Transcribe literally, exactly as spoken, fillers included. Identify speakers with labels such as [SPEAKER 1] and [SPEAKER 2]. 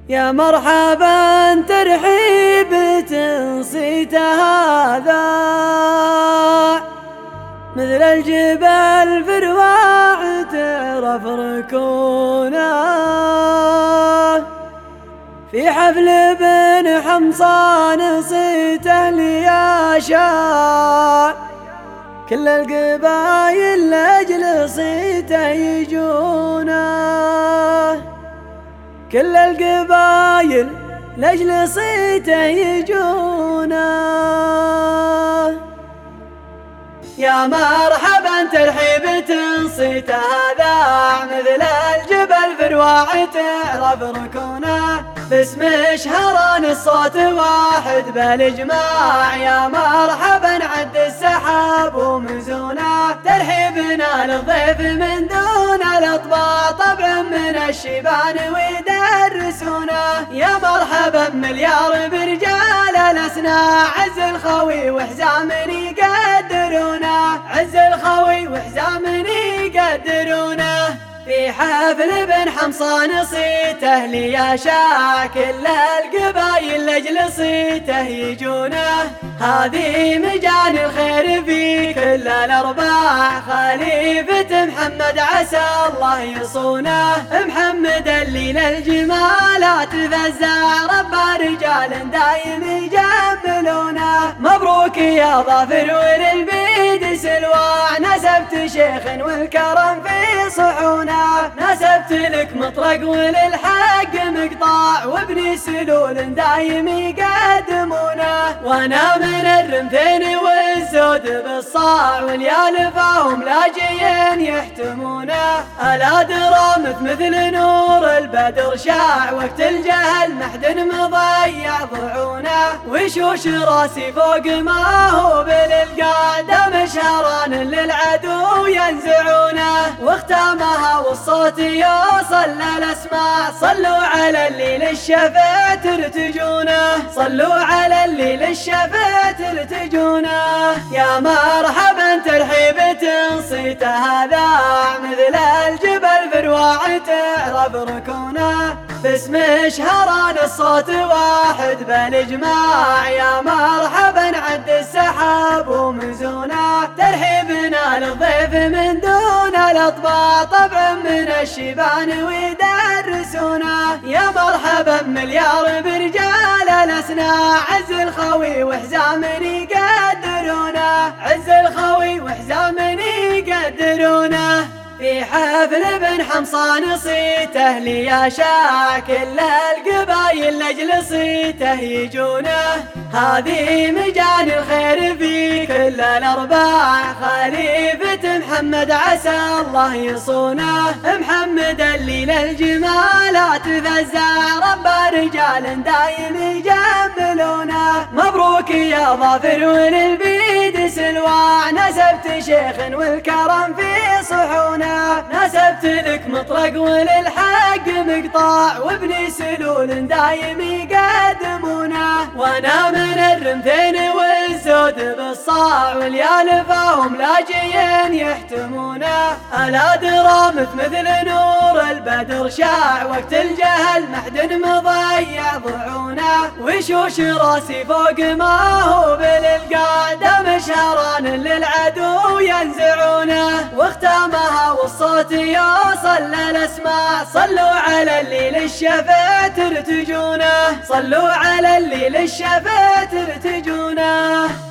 [SPEAKER 1] يا مرحبا ترحيب تنصيت هذا، مثل الجبال في رواع تعرف ركونه، في حفل بن حمصان صيته لياشا، كل القبايل لاجل صيته يجونه، كل القبايل لاجل صيته يجونه. يا مرحبا ترحيب تنصيت هذا، مثل الجبل في رواع تعرف ركونه، باسم شهران الصوت واحد بالاجماع. يا مرحبا عد السحاب ومزونه، ترحيبنا للضيف من دون الاطباع، طبع من الشيبان ويدرسونه. يا مرحبا مليار برجال الاسنى، عز الخوي وحزام يقدرونه، عز الخوي وحزام يقدرونه. في حفل بن حمصان صيته لياشا، كل القبايل لاجل صيته يجونه، هذه مجان الخير في كل الارباع. خليفة محمد عسى الله يصونه، محمد اللي للجمالات فزع، ربى رجال دايم يجملونه. مبروك يا ظافر وللبيد سلوى، نسبت شيخ والكرم في صحونه، نسبت لك مطرق وللحق مقطاع، وابني سلول دايم يقدمونه. وانا من الرمثين والزود بالصاع، واليال فاهم لاجين يحتمونه. الا درامت مثل نور البدر شاع، وقت الجهل محد مضيع ضعونه، وشوش راسي فوق ما هو بالقاعده، مشهران للعدو ينزعونه. واختامها والصوت يوصل للاسماع، صلوا على اللي للشفاعة ترتجونه، صلوا على اللي للشفاعة ترتجونه. يا مرحبا ترحيب تنصيت هذا، مثل الجبل في رواع تعرف ركونه، باسم شهران الصوت واحد بالاجماع. يا مرحبا عد السحاب ومزونه، ترحيبنا للضيف من دون الاطباع، طبع من الشيبان ويدرسونه. يا مرحبا مليار برجال الاسنى، عز الخوي وحزام يقدرونه، عز الخوي وحزام يقدرونه. في حفل بن حمصان صيته لياشا، كل القبايل لاجل صيته يجونه، هذه مجان الخير في كل الارباع. خليفة محمد عسى الله يصونه، محمد اللي للجمالات فزع، ربى رجال دايم يجملونه. مبروك يا ظافر وللبيد سلوى، نسبت شيخ والكرم في صحونه، نسبت لك مطرق وللحق مقطاع، وابني سلول دايم يقدمونه. وانا من الرمثين والزود بالصاع، واليال فاهم لاجين يحتمونه. الا درامت مثل نور البدر شاع، وقت الجهل محد مضيع ضعونه، وشوش راسي فوق ما هو بالقاعده، مشهران للعدو ينزعونه. واختامها والصوت يوصل للاسماع، صلوا على اللي للشفاعة ترتجونه، صلوا على اللي للشفاعة ترتجونه.